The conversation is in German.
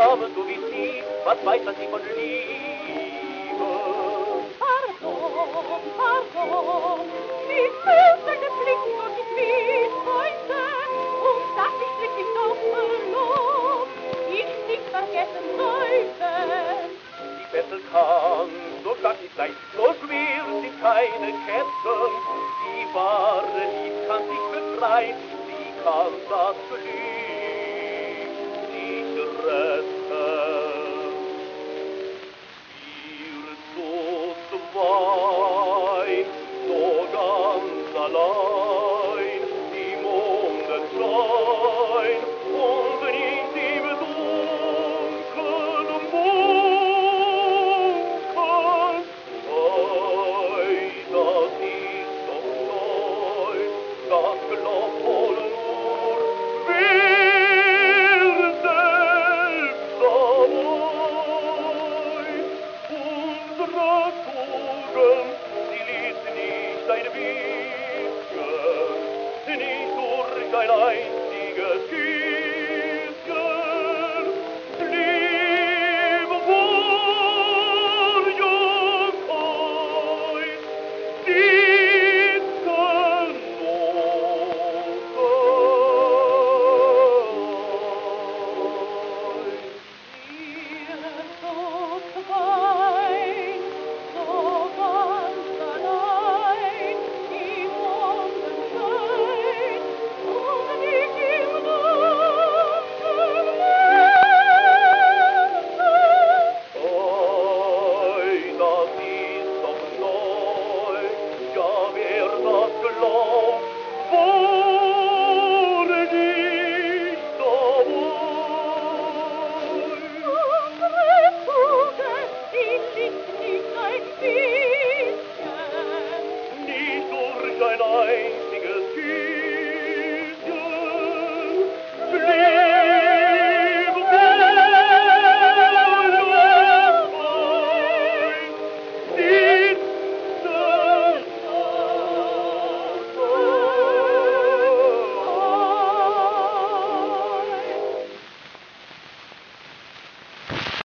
Dame, so wie sie, was weiß man sie von Liebe? Pardon, pardon, ich fühlte gepflegt und ich lieb heute, und dass ich glücklich doch verlob, ich nicht vergessen sollte. Die Bessel kann so stark nicht sein, so schwer sind keine Ketten, die wahre Liebe kann sich befreien, sie kann das Glück nicht retten. Wir so zwei, so ganz allein, im Mondenschein, und nicht im dunklen Bunker. Ei, das ist doch neu, das glaubt wohl nur, wer selbst dabei. Unsere Tugend, sie ließ nicht ein bisschen, nicht durch ein einziges Küsschen. Liebe war ja kein nicht durch ein